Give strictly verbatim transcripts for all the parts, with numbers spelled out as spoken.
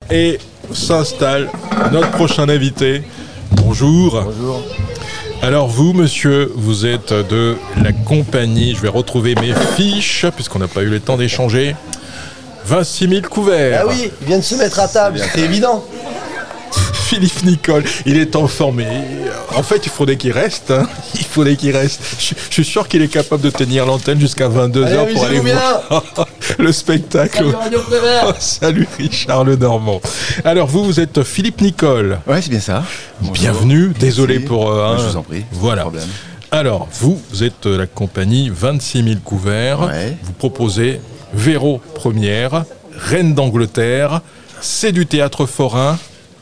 Et s'installe notre prochain invité. Bonjour. Bonjour. Alors vous, monsieur, vous êtes de la compagnie, je vais retrouver mes fiches, puisqu'on n'a pas eu le temps d'échanger. vingt-six mille couverts. Ah oui, il vient de se mettre à table, c'était évident. Philippe Nicole, il est en forme. Mais en fait, il faudrait qu'il reste. Hein. Il faudrait qu'il reste. Je, je suis sûr qu'il est capable de tenir l'antenne jusqu'à vingt-deux heures pour aller voir le spectacle. Salut Radio Prévert. Oh, salut Richard Lenormand. Alors vous, vous êtes Philippe Nicole. Ouais, c'est bien ça. Bonjour. Bienvenue. Désolé Merci. pour. Euh, ouais, hein, je vous en prie. Voilà. Pas de problème. Alors vous, vous êtes la compagnie vingt-six mille couverts. Ouais. Vous proposez Véro première, Reine d'Angleterre, C'est du théâtre forain.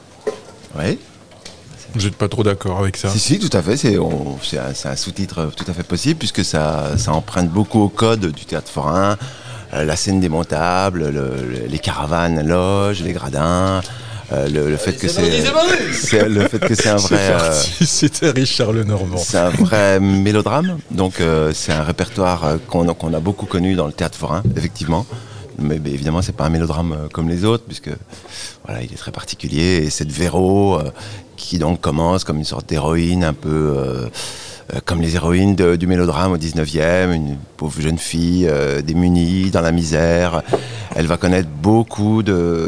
Ouais. Vous n'êtes pas trop d'accord avec ça? Si, si, tout à fait. C'est, on, c'est, un, c'est un sous-titre tout à fait possible puisque ça, ça emprunte beaucoup au code du théâtre forain. Euh, la scène démontable, le, le, les caravanes, loges, les gradins. Euh, le, le fait que c'est, c'est le fait que c'est un vrai. C'est parti, euh, c'était Richard Lenormand. C'est un vrai mélodrame. Donc euh, c'est un répertoire qu'on, qu'on a beaucoup connu dans le théâtre forain, effectivement. Mais, mais évidemment, c'est pas un mélodrame euh, comme les autres, puisque voilà, il est très particulier. Et cette Véro, euh, qui donc commence comme une sorte d'héroïne, un peu euh, euh, comme les héroïnes de, du mélodrame au dix-neuvième, une pauvre jeune fille euh, démunie, dans la misère. Elle va connaître beaucoup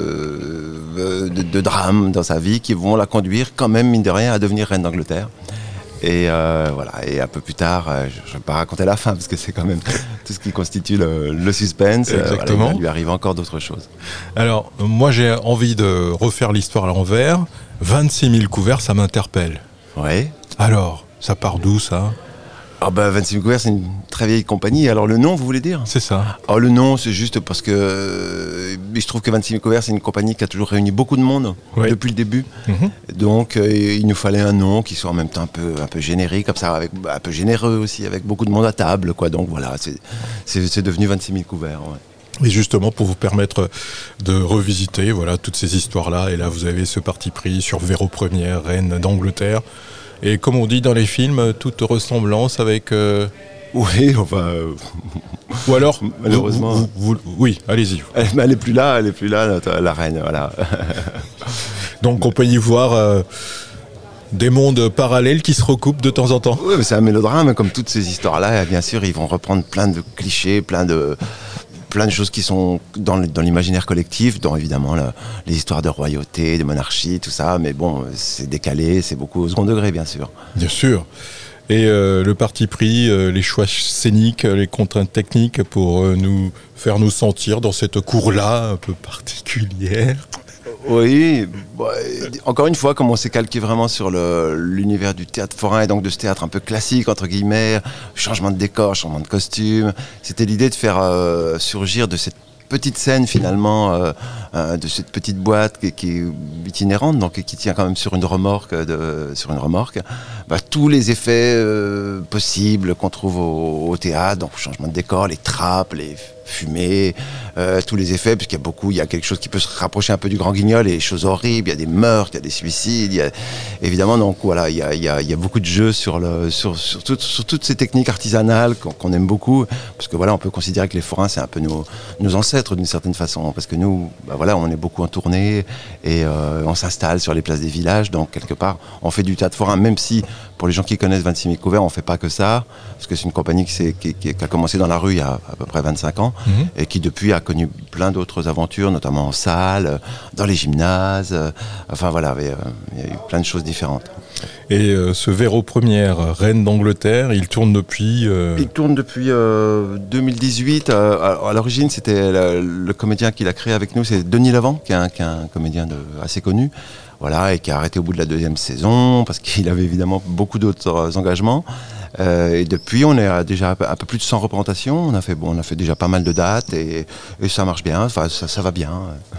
de, de, de drames dans sa vie qui vont la conduire, quand même, mine de rien, à devenir reine d'Angleterre. Et euh, voilà. Et un peu plus tard, euh, je ne vais pas raconter la fin parce que c'est quand même tout ce qui constitue le, le suspense. Exactement. Euh, voilà, il lui arrive encore d'autres choses. Alors, moi, j'ai envie de refaire l'histoire à l'envers. vingt-six mille couverts, ça m'interpelle. Ouais. Alors, ça part d'où, ça? Ah bah vingt-six mille couverts, c'est une très vieille compagnie. Alors le nom, vous voulez dire? C'est ça. Ah, le nom, c'est juste parce que euh, je trouve que vingt-six mille couverts, c'est une compagnie qui a toujours réuni beaucoup de monde, oui, depuis le début. Mm-hmm. Donc euh, il nous fallait un nom qui soit en même temps un peu, un peu générique, comme ça, avec, un peu généreux aussi, avec beaucoup de monde à table, quoi. Donc voilà, c'est, c'est, c'est devenu vingt-six mille couverts. Ouais. Et justement, pour vous permettre de revisiter voilà, toutes ces histoires-là, et là vous avez ce parti pris sur Véro première, reine d'Angleterre. Et comme on dit dans les films, toute ressemblance avec... Euh... Oui, enfin... Euh... Ou alors, malheureusement... Vous, vous, vous, oui, allez-y. Elle, mais elle n'est plus là, elle n'est plus là, notre, la reine, voilà. Donc on peut y voir euh, des mondes parallèles qui se recoupent de temps en temps. Oui, mais c'est un mélodrame, comme toutes ces histoires-là. Bien sûr, ils vont reprendre plein de clichés, plein de... plein de choses qui sont dans, le, dans l'imaginaire collectif, dont évidemment la, les histoires de royauté, de monarchie, tout ça, mais bon, c'est décalé, c'est beaucoup au second degré, bien sûr. Bien sûr. Et euh, le parti pris, euh, les choix scéniques, les contraintes techniques pour euh, nous faire nous sentir dans cette cour-là un peu particulière. Oui, bah, encore une fois, comme on s'est calqué vraiment sur le, l'univers du théâtre forain et donc de ce théâtre un peu classique, entre guillemets, changement de décor, changement de costume, c'était l'idée de faire euh, surgir de cette petite scène finalement, euh, euh, de cette petite boîte qui, qui est itinérante, donc qui tient quand même sur une remorque, de, sur une remorque, bah, tous les effets euh, possibles qu'on trouve au, au théâtre, donc changement de décor, les trappes, les fumée, euh, tous les effets, puisqu'il y a beaucoup, il y a quelque chose qui peut se rapprocher un peu du Grand Guignol, et des choses horribles, il y a des meurtres, il y a des suicides, il y a, évidemment, donc voilà, il y a, il y a, il y a beaucoup de jeux sur, le, sur, sur, tout, sur toutes ces techniques artisanales qu'on, qu'on aime beaucoup, parce que voilà, on peut considérer que les forains, c'est un peu nos, nos ancêtres d'une certaine façon, parce que nous, bah voilà, on est beaucoup en tournée, et euh, on s'installe sur les places des villages, donc quelque part, on fait du théâtre forain, même si, pour les gens qui connaissent vingt-six mille couverts, on ne fait pas que ça, parce que c'est une compagnie qui, s'est, qui, qui, qui a commencé dans la rue il y a à peu près vingt-cinq ans, mmh. et qui depuis a connu plein d'autres aventures, notamment en salle, dans les gymnases, euh, enfin voilà, il y, y a eu plein de choses différentes. Et euh, ce Véro première, reine d'Angleterre, il tourne depuis... Euh... Il tourne depuis euh, deux mille dix-huit, euh, à, à l'origine c'était le, le comédien qui l'a créé avec nous, c'est Denis Lavant, qui est un, qui est un comédien de, assez connu. Voilà, et qui a arrêté au bout de la deuxième saison, parce qu'il avait évidemment beaucoup d'autres engagements. Euh, et depuis, on est à déjà un peu plus de cent représentations. On a fait, bon, on a fait déjà pas mal de dates, et, et ça marche bien, enfin, ça, ça va bien.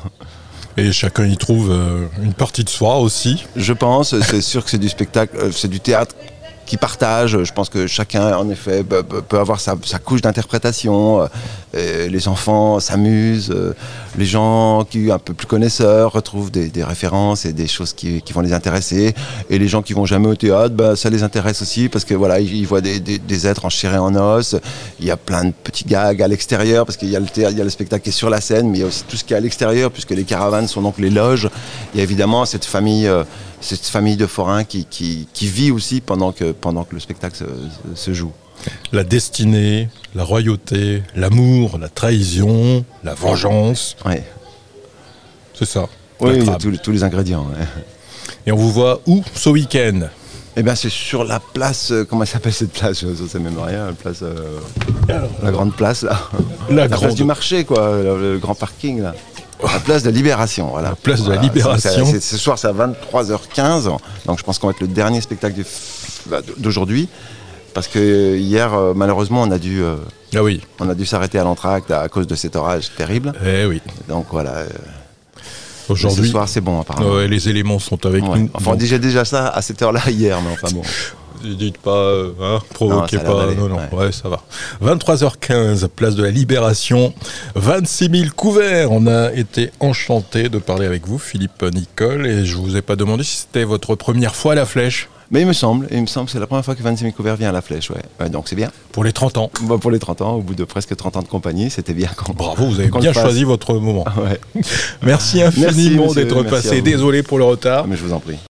Et chacun y trouve euh, une partie de soi aussi. Je pense, c'est sûr que c'est du spectacle, euh, c'est du théâtre qui partagent. Je pense que chacun, en effet, peut, peut avoir sa, sa couche d'interprétation. Euh, les enfants s'amusent. Euh, les gens qui sont un peu plus connaisseurs retrouvent des, des références et des choses qui, qui vont les intéresser. Et les gens qui vont jamais au théâtre, bah, ça les intéresse aussi parce que voilà, ils, ils voient des, des, des êtres en chair et en os. Il y a plein de petits gags à l'extérieur parce qu'il y a le théâtre, il y a le spectacle qui est sur la scène, mais il y a aussi tout ce qui est à l'extérieur puisque les caravanes sont donc les loges. Il y a évidemment cette famille, euh, cette famille de forains qui, qui, qui vit aussi pendant que, pendant que le spectacle se, se joue. La destinée, la royauté, l'amour, la trahison, la vengeance. Ouais. C'est ça. Oui, il y a tous, tous les ingrédients. Ouais. Et on vous voit où ce week-end ? Eh bien, c'est sur la place, euh, comment s'appelle cette place ? Je ne sais même rien, la place, euh, la grande place, là. La, la grande... place du marché, quoi, le, le grand parking, là. La place de la Libération, voilà. La place voilà, de la Libération. C'est, c'est, ce soir, c'est à vingt-trois heures quinze, donc je pense qu'on va être le dernier spectacle du, d'aujourd'hui. Parce que hier, euh, malheureusement, on a dû, euh, ah oui. on a dû s'arrêter à l'entracte à cause de cet orage terrible. Eh oui. Donc voilà. Euh, Aujourd'hui, ce soir, c'est bon, apparemment. Euh, les éléments sont avec ouais. nous. Enfin, on disait déjà ça à cette heure-là hier, mais enfin bon. Dites pas, euh, hein, provoquez non, pas. Non, non, ouais. ouais, ça va. vingt-trois heures quinze, place de la Libération. vingt-six mille couverts. On a été enchanté de parler avec vous, Philippe Nicol. Et je vous ai pas demandé si c'était votre première fois à la Flèche. Mais il me semble, il me semble que c'est la première fois que vingt-six mille couverts vient à la Flèche, ouais. ouais. Donc c'est bien. Pour les trente ans. Bah, pour les trente ans, au bout de presque trente ans de compagnie, c'était bien. Quand Bravo, vous avez bien choisi votre moment. Ah ouais. Merci infiniment merci, d'être merci passé. Désolé pour le retard. Mais je vous en prie.